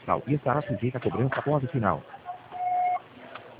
mensal e estará sujeita a cobrança após o final.